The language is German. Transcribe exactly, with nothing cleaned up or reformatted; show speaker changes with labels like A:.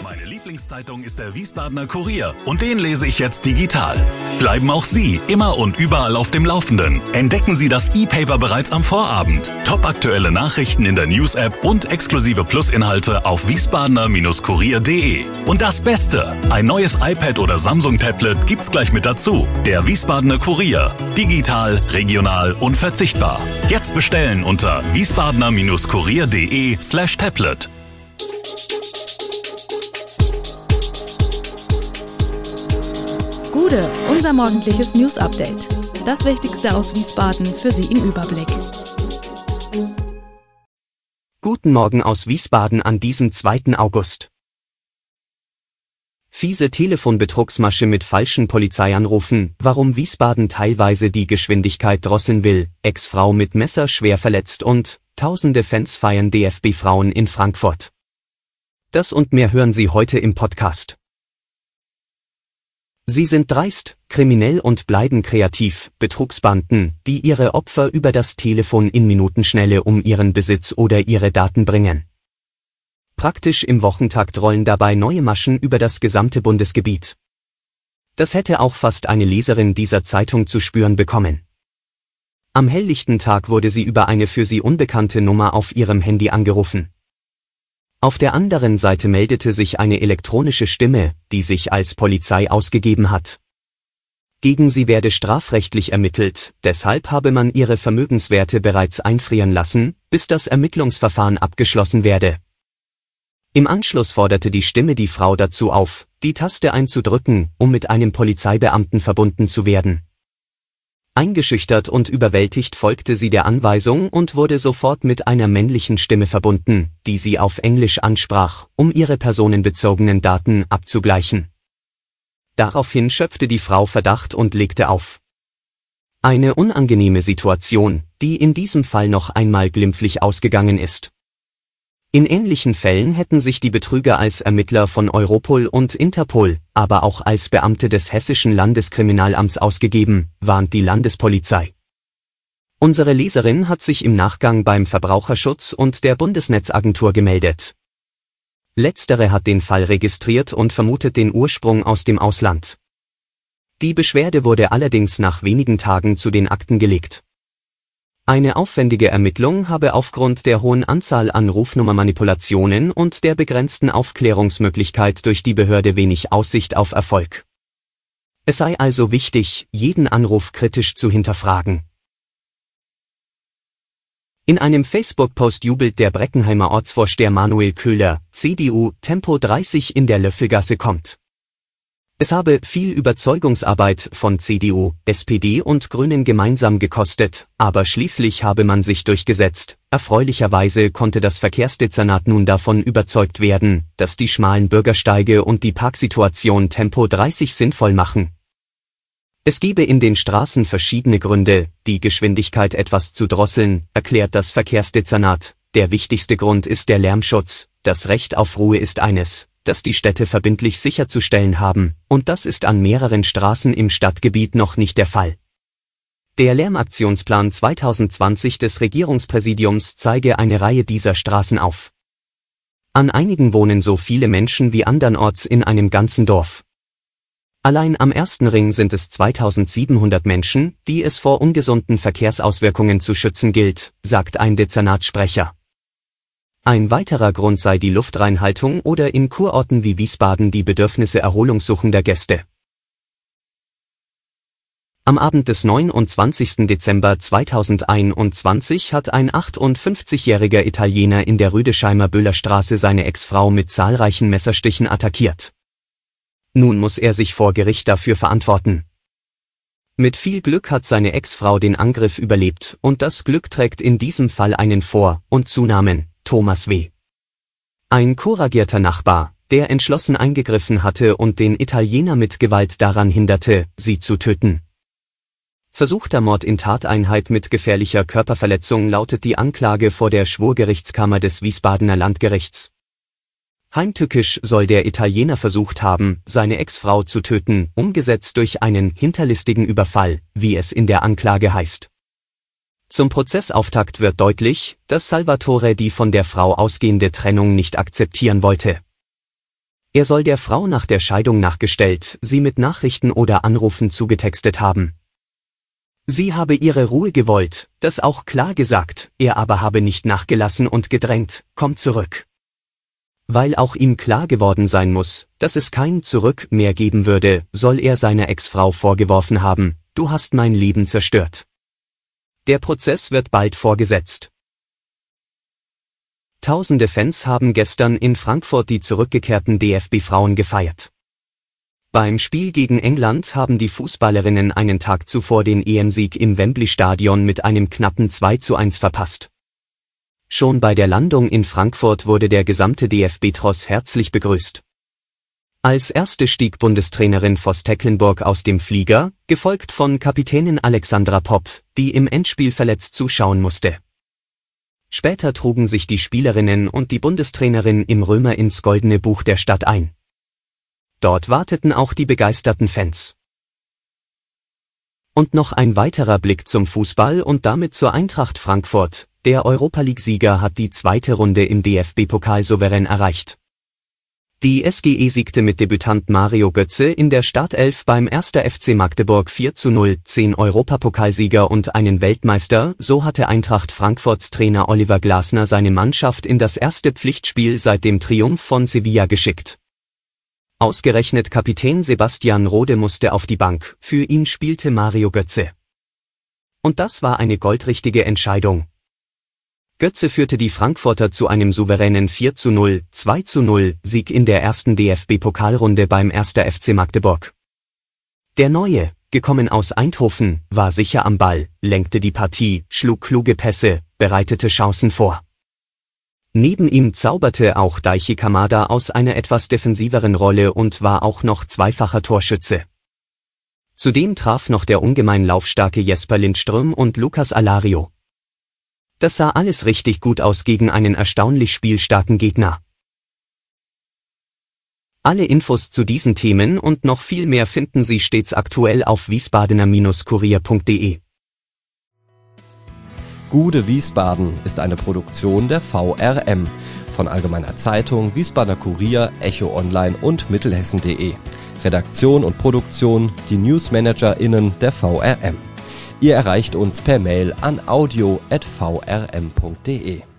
A: Meine Lieblingszeitung ist der Wiesbadener Kurier und den lese ich jetzt digital. Bleiben auch Sie immer und überall auf dem Laufenden. Entdecken Sie das E-Paper bereits am Vorabend. Topaktuelle Nachrichten in der News-App und exklusive Plus-Inhalte auf wiesbadener Kurier punkt de. Und das Beste, ein neues iPad oder Samsung-Tablet gibt's gleich mit dazu. Der Wiesbadener Kurier. Digital, regional, unverzichtbar. Jetzt bestellen unter wiesbadener Kurier punkt de slash tablet.
B: Gude, unser morgendliches News-Update. Das Wichtigste aus Wiesbaden für Sie im Überblick.
C: Guten Morgen aus Wiesbaden an diesem zweiten August. Fiese Telefonbetrugsmasche mit falschen Polizeianrufen, warum Wiesbaden teilweise die Geschwindigkeit drosseln will, Ex-Frau mit Messer schwer verletzt und tausende Fans feiern D F B-Frauen in Frankfurt. Das und mehr hören Sie heute im Podcast. Sie sind dreist, kriminell und bleiben kreativ, Betrugsbanden, die ihre Opfer über das Telefon in Minutenschnelle um ihren Besitz oder ihre Daten bringen. Praktisch im Wochentakt rollen dabei neue Maschen über das gesamte Bundesgebiet. Das hätte auch fast eine Leserin dieser Zeitung zu spüren bekommen. Am helllichten Tag wurde sie über eine für sie unbekannte Nummer auf ihrem Handy angerufen. Auf der anderen Seite meldete sich eine elektronische Stimme, die sich als Polizei ausgegeben hat. Gegen sie werde strafrechtlich ermittelt, deshalb habe man ihre Vermögenswerte bereits einfrieren lassen, bis das Ermittlungsverfahren abgeschlossen werde. Im Anschluss forderte die Stimme die Frau dazu auf, die Taste einzudrücken, um mit einem Polizeibeamten verbunden zu werden. Eingeschüchtert und überwältigt folgte sie der Anweisung und wurde sofort mit einer männlichen Stimme verbunden, die sie auf Englisch ansprach, um ihre personenbezogenen Daten abzugleichen. Daraufhin schöpfte die Frau Verdacht und legte auf. Eine unangenehme Situation, die in diesem Fall noch einmal glimpflich ausgegangen ist. In ähnlichen Fällen hätten sich die Betrüger als Ermittler von Europol und Interpol, aber auch als Beamte des Hessischen Landeskriminalamts ausgegeben, warnt die Landespolizei. Unsere Leserin hat sich im Nachgang beim Verbraucherschutz und der Bundesnetzagentur gemeldet. Letztere hat den Fall registriert und vermutet den Ursprung aus dem Ausland. Die Beschwerde wurde allerdings nach wenigen Tagen zu den Akten gelegt. Eine aufwendige Ermittlung habe aufgrund der hohen Anzahl an Rufnummermanipulationen und der begrenzten Aufklärungsmöglichkeit durch die Behörde wenig Aussicht auf Erfolg. Es sei also wichtig, jeden Anruf kritisch zu hinterfragen. In einem Facebook-Post jubelt der Breckenheimer Ortsvorsteher Manuel Köhler, C D U, Tempo dreißig in der Löffelgasse kommt. Es habe viel Überzeugungsarbeit von C D U, S P D und Grünen gemeinsam gekostet, aber schließlich habe man sich durchgesetzt. Erfreulicherweise konnte das Verkehrsdezernat nun davon überzeugt werden, dass die schmalen Bürgersteige und die Parksituation Tempo dreißig sinnvoll machen. Es gebe in den Straßen verschiedene Gründe, die Geschwindigkeit etwas zu drosseln, erklärt das Verkehrsdezernat. Der wichtigste Grund ist der Lärmschutz. Das Recht auf Ruhe ist eines, das die Städte verbindlich sicherzustellen haben, und das ist an mehreren Straßen im Stadtgebiet noch nicht der Fall. Der Lärmaktionsplan zwanzig zwanzig des Regierungspräsidiums zeige eine Reihe dieser Straßen auf. An einigen wohnen so viele Menschen wie andernorts in einem ganzen Dorf. Allein am ersten Ring sind es zweitausendsiebenhundert Menschen, die es vor ungesunden Verkehrsauswirkungen zu schützen gilt, sagt ein Dezernatssprecher. Ein weiterer Grund sei die Luftreinhaltung oder in Kurorten wie Wiesbaden die Bedürfnisse erholungssuchender Gäste. Am Abend des neunundzwanzigsten Dezember zweitausendeinundzwanzig hat ein achtundfünfzigjähriger Italiener in der Rüdesheimer Böhlerstraße seine Ex-Frau mit zahlreichen Messerstichen attackiert. Nun muss er sich vor Gericht dafür verantworten. Mit viel Glück hat seine Ex-Frau den Angriff überlebt und das Glück trägt in diesem Fall einen Vor- und Zunamen: Thomas W. Ein couragierter Nachbar, der entschlossen eingegriffen hatte und den Italiener mit Gewalt daran hinderte, sie zu töten. Versuchter Mord in Tateinheit mit gefährlicher Körperverletzung lautet die Anklage vor der Schwurgerichtskammer des Wiesbadener Landgerichts. Heimtückisch soll der Italiener versucht haben, seine Ex-Frau zu töten, umgesetzt durch einen hinterlistigen Überfall, wie es in der Anklage heißt. Zum Prozessauftakt wird deutlich, dass Salvatore die von der Frau ausgehende Trennung nicht akzeptieren wollte. Er soll der Frau nach der Scheidung nachgestellt, sie mit Nachrichten oder Anrufen zugetextet haben. Sie habe ihre Ruhe gewollt, das auch klar gesagt, er aber habe nicht nachgelassen und gedrängt, komm zurück. Weil auch ihm klar geworden sein muss, dass es kein Zurück mehr geben würde, soll er seiner Ex-Frau vorgeworfen haben, du hast mein Leben zerstört. Der Prozess wird bald vorgesetzt. Tausende Fans haben gestern in Frankfurt die zurückgekehrten D F B-Frauen gefeiert. Beim Spiel gegen England haben die Fußballerinnen einen Tag zuvor den E M-Sieg im Wembley-Stadion mit einem knappen zwei zu eins verpasst. Schon bei der Landung in Frankfurt wurde der gesamte D F B-Tross herzlich begrüßt. Als erste stieg Bundestrainerin Vos Tecklenburg aus dem Flieger, gefolgt von Kapitänin Alexandra Popp, die im Endspiel verletzt zuschauen musste. Später trugen sich die Spielerinnen und die Bundestrainerin im Römer ins Goldene Buch der Stadt ein. Dort warteten auch die begeisterten Fans. Und noch ein weiterer Blick zum Fußball und damit zur Eintracht Frankfurt. Der Europa-League-Sieger hat die zweite Runde im D F B-Pokal souverän erreicht. Die S G E siegte mit Debütant Mario Götze in der Startelf beim erster F C Magdeburg vier zu null, zehn Europapokalsieger und einen Weltmeister, so hatte Eintracht Frankfurts Trainer Oliver Glasner seine Mannschaft in das erste Pflichtspiel seit dem Triumph von Sevilla geschickt. Ausgerechnet Kapitän Sebastian Rode musste auf die Bank, für ihn spielte Mario Götze. Und das war eine goldrichtige Entscheidung. Götze führte die Frankfurter zu einem souveränen vier zu null, zwei zu null Sieg in der ersten D F B-Pokalrunde beim erster F C Magdeburg. Der Neue, gekommen aus Eindhoven, war sicher am Ball, lenkte die Partie, schlug kluge Pässe, bereitete Chancen vor. Neben ihm zauberte auch Daichi Kamada aus einer etwas defensiveren Rolle und war auch noch zweifacher Torschütze. Zudem traf noch der ungemein laufstarke Jesper Lindström und Lucas Alario. Das sah alles richtig gut aus gegen einen erstaunlich spielstarken Gegner. Alle Infos zu diesen Themen und noch viel mehr finden Sie stets aktuell auf wiesbadener Kurier punkt de.
D: Gude Wiesbaden ist eine Produktion der V R M von Allgemeiner Zeitung, Wiesbadener Kurier, Echo Online und Mittelhessen punkt de. Redaktion und Produktion die NewsmanagerInnen der V R M. Ihr erreicht uns per Mail an audio at v r m punkt de.